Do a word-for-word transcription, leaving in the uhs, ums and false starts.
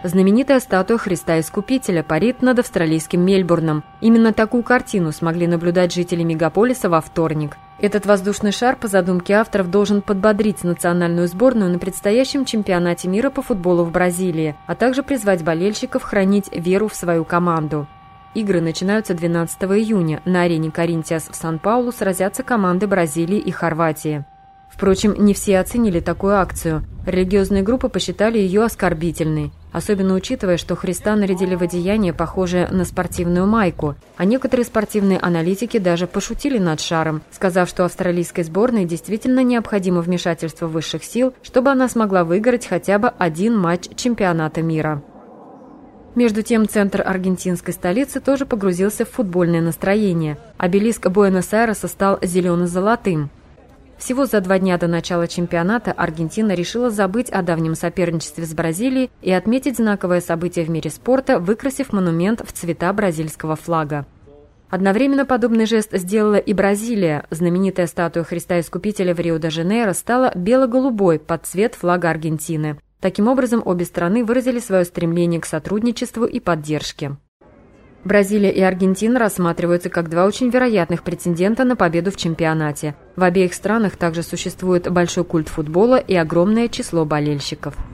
Знаменитая статуя Христа Искупителя парит над австралийским Мельбурном. Именно такую картину смогли наблюдать жители мегаполиса во вторник. Этот воздушный шар, по задумке авторов, должен подбодрить национальную сборную на предстоящем чемпионате мира по футболу в Бразилии, а также призвать болельщиков хранить веру в свою команду. Игры начинаются двенадцатого июня. На арене Коринтиас в Сан-Паулу сразятся команды Бразилии и Хорватии. Впрочем, не все оценили такую акцию. Религиозные группы посчитали ее оскорбительной, особенно учитывая, что Христа нарядили в одеяние, похожее на спортивную майку, а некоторые спортивные аналитики даже пошутили над шаром, сказав, что австралийской сборной действительно необходимо вмешательство высших сил, чтобы она смогла выиграть хотя бы один матч чемпионата мира. Между тем, центр аргентинской столицы тоже погрузился в футбольное настроение. Обелиск Буэнос-Айреса стал зелено-золотым. Всего за два дня до начала чемпионата Аргентина решила забыть о давнем соперничестве с Бразилией и отметить знаковое событие в мире спорта, выкрасив монумент в цвета бразильского флага. Одновременно подобный жест сделала и Бразилия. Знаменитая статуя Христа Искупителя в Рио-де-Жанейро стала бело-голубой под цвет флага Аргентины. Таким образом, обе страны выразили свое стремление к сотрудничеству и поддержке. Бразилия и Аргентина рассматриваются как два очень вероятных претендента на победу в чемпионате. В обеих странах также существует большой культ футбола и огромное число болельщиков.